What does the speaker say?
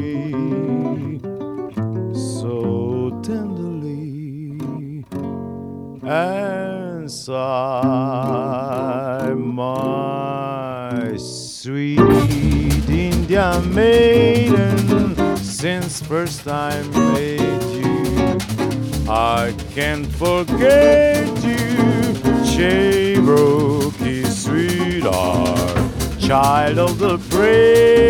so tenderly, and sigh, my sweet Indian maiden, since first I met you, I can't forget you, Cherokee sweetheart, child of the prairie.